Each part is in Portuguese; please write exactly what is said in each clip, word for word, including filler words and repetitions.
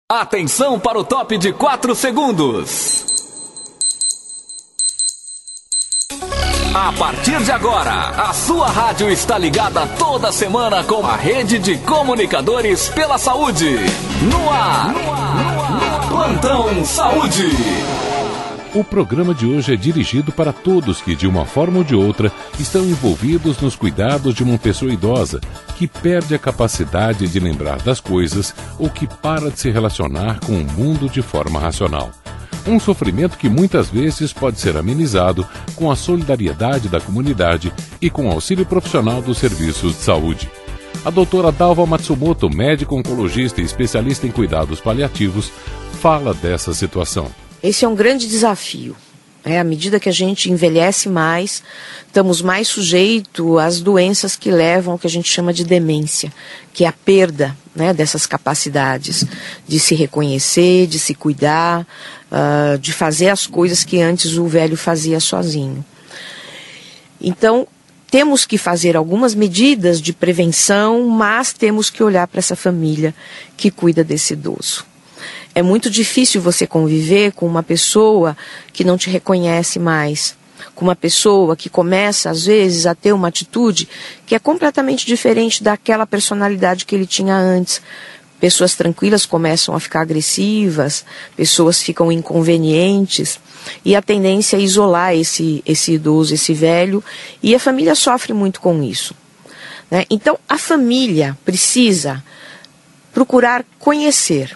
Atenção para o top de quatro segundos. A partir de agora, a sua rádio está ligada toda semana com a rede de comunicadores pela saúde. No ar, no ar, no ar. Plantão Saúde. O programa de hoje é dirigido para todos que, de uma forma ou de outra, estão envolvidos nos cuidados de uma pessoa idosa, que perde a capacidade de lembrar das coisas ou que para de se relacionar com o mundo de forma racional. Um sofrimento que muitas vezes pode ser amenizado com a solidariedade da comunidade e com o auxílio profissional dos serviços de saúde. A doutora Dalva Matsumoto, médica oncologista e especialista em cuidados paliativos, fala dessa situação. Esse é um grande desafio. É, à medida que a gente envelhece mais, estamos mais sujeitos às doenças que levam ao que a gente chama de demência, que é a perda, né, dessas capacidades de se reconhecer, de se cuidar, uh, de fazer as coisas que antes o velho fazia sozinho. Então, temos que fazer algumas medidas de prevenção, mas temos que olhar para essa família que cuida desse idoso. É muito difícil você conviver com uma pessoa que não te reconhece mais, com uma pessoa que começa, às vezes, a ter uma atitude que é completamente diferente daquela personalidade que ele tinha antes. Pessoas tranquilas começam a ficar agressivas, pessoas ficam inconvenientes, e a tendência é isolar esse, esse idoso, esse velho, e a família sofre muito com isso, né? Então, a família precisa procurar conhecer,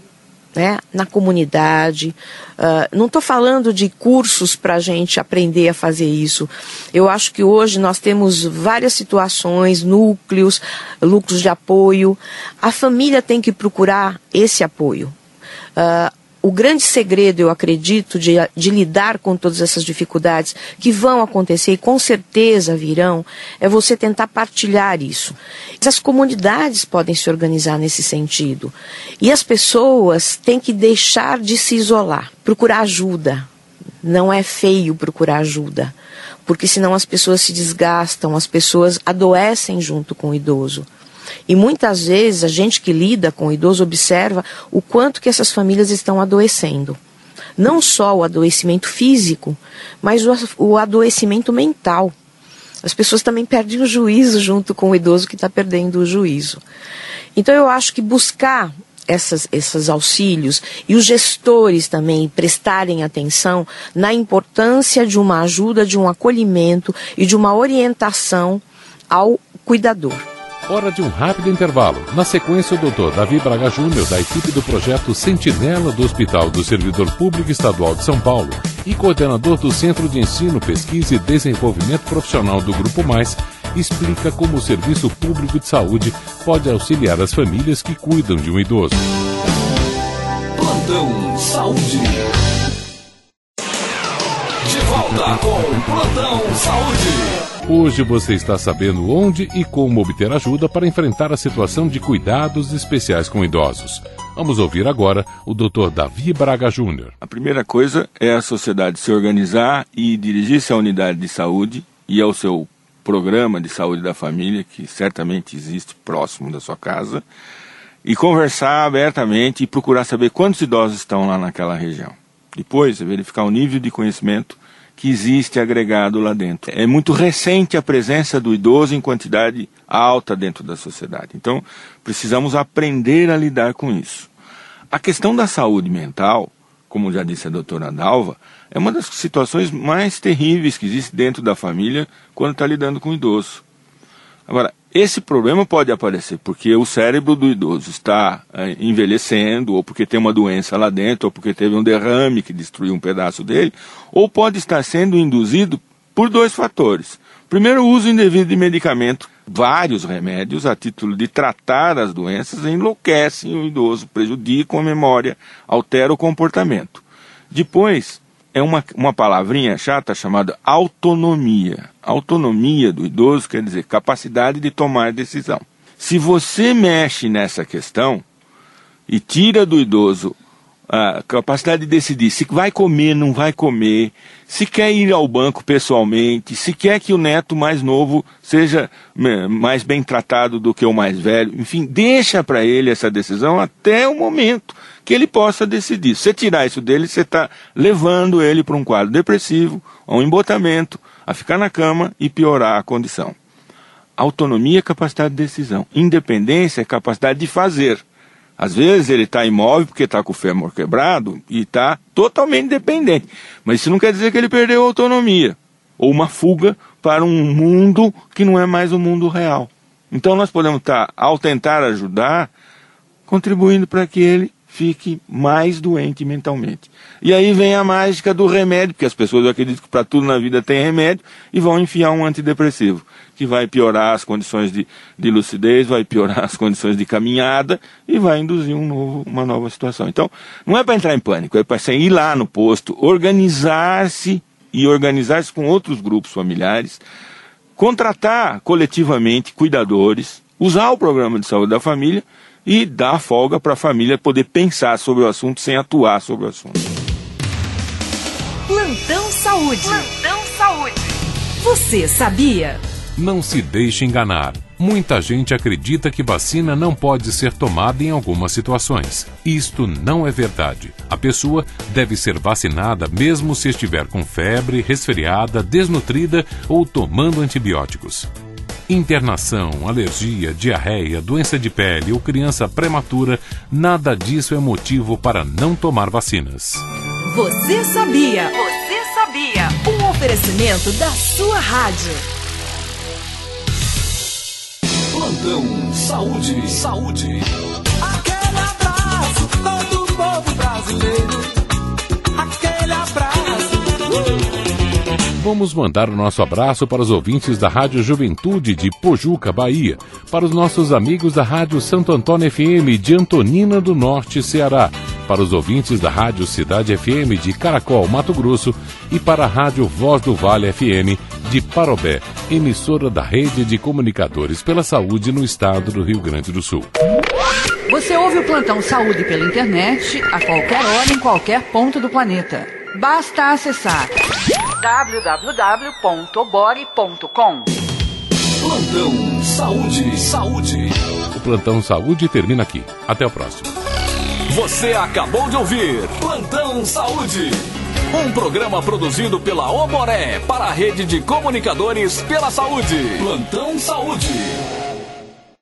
né, na comunidade. Uh, não estou falando de cursos para a gente aprender a fazer isso. Eu acho que hoje nós temos várias situações, núcleos, núcleos de apoio. A família tem que procurar esse apoio. Uh, o grande segredo, eu acredito, de, de lidar com todas essas dificuldades que vão acontecer e com certeza virão, é você tentar partilhar isso. As comunidades podem se organizar nesse sentido. E as pessoas têm que deixar de se isolar, procurar ajuda. Não é feio procurar ajuda, porque senão as pessoas se desgastam, as pessoas adoecem junto com o idoso. E muitas vezes a gente que lida com o idoso observa o quanto que essas famílias estão adoecendo. Não só o adoecimento físico, mas o, o adoecimento mental. As pessoas também perdem o juízo junto com o idoso que está perdendo o juízo. Então eu acho que buscar essas, esses auxílios e os gestores também prestarem atenção na importância de uma ajuda, de um acolhimento e de uma orientação ao cuidador. Hora de um rápido intervalo. Na sequência, o doutor Davi Braga Júnior, da equipe do projeto Sentinela do Hospital do Servidor Público Estadual de São Paulo e coordenador do Centro de Ensino, Pesquisa e Desenvolvimento Profissional do Grupo Mais, explica como o Serviço Público de Saúde pode auxiliar as famílias que cuidam de um idoso. Plantão Saúde. De volta com o Plantão Saúde. Hoje você está sabendo onde e como obter ajuda para enfrentar a situação de cuidados especiais com idosos. Vamos ouvir agora o doutor Davi Braga Júnior. A primeira coisa é a sociedade se organizar e dirigir-se à unidade de saúde e ao seu programa de saúde da família, que certamente existe próximo da sua casa, e conversar abertamente e procurar saber quantos idosos estão lá naquela região. Depois, verificar o nível de conhecimento que existe agregado lá dentro. É muito recente a presença do idoso em quantidade alta dentro da sociedade. Então, precisamos aprender a lidar com isso. A questão da saúde mental, como já disse a doutora Dalva, é uma das situações mais terríveis que existe dentro da família quando está lidando com o idoso. Agora, esse problema pode aparecer porque o cérebro do idoso está é, envelhecendo, ou porque tem uma doença lá dentro, ou porque teve um derrame que destruiu um pedaço dele, ou pode estar sendo induzido por dois fatores. Primeiro, o uso indevido de medicamento. Vários remédios, a título de tratar as doenças, enlouquecem o idoso, prejudicam a memória, alteram o comportamento. Depois, é uma, uma palavrinha chata chamada autonomia. Autonomia do idoso quer dizer capacidade de tomar decisão. Se você mexe nessa questão e tira do idoso a capacidade de decidir se vai comer, não vai comer, se quer ir ao banco pessoalmente, se quer que o neto mais novo seja mais bem tratado do que o mais velho, enfim, deixa para ele essa decisão até o momento que ele possa decidir. Se você tirar isso dele, você está levando ele para um quadro depressivo, a um embotamento, a ficar na cama e piorar a condição. Autonomia é capacidade de decisão, independência é capacidade de fazer. Às vezes ele está imóvel porque está com o fêmur quebrado e está totalmente dependente. Mas isso não quer dizer que ele perdeu a autonomia. Ou uma fuga para um mundo que não é mais o mundo real. Então nós podemos estar, ao tentar ajudar, contribuindo para que ele fique mais doente mentalmente. E aí vem a mágica do remédio, porque as pessoas acreditam que para tudo na vida tem remédio e vão enfiar um antidepressivo, que vai piorar as condições de, de lucidez, vai piorar as condições de caminhada e vai induzir um novo, uma nova situação. Então, não é para entrar em pânico, é para você ir lá no posto, organizar-se e organizar-se com outros grupos familiares, contratar coletivamente cuidadores, usar o programa de saúde da família e dar folga para a família poder pensar sobre o assunto sem atuar sobre o assunto. Plantão Saúde. Plantão Saúde. Você sabia? Não se deixe enganar. Muita gente acredita que vacina não pode ser tomada em algumas situações. Isto não é verdade. A pessoa deve ser vacinada mesmo se estiver com febre, resfriada, desnutrida ou tomando antibióticos. Internação, alergia, diarreia, doença de pele ou criança prematura, nada disso é motivo para não tomar vacinas. Você sabia? Você sabia? Um oferecimento da sua rádio. Plantão Saúde. Saúde. Aquele abraço, todo o povo brasileiro. Aquele abraço. Uh! Vamos mandar o nosso abraço para os ouvintes da Rádio Juventude de Pojuca, Bahia, para os nossos amigos da Rádio Santo Antônio F M de Antonina do Norte, Ceará, para os ouvintes da Rádio Cidade F M de Caracol, Mato Grosso e para a Rádio Voz do Vale F M de Parobé, emissora da Rede de Comunicadores pela Saúde no estado do Rio Grande do Sul. Você ouve o Plantão Saúde pela internet a qualquer hora em qualquer ponto do planeta. Basta acessar w w w ponto obore ponto com. Plantão Saúde. Saúde. O Plantão Saúde termina aqui. Até o próximo. Você acabou de ouvir Plantão Saúde. Um programa produzido pela Oboré para a Rede de Comunicadores pela Saúde. Plantão Saúde.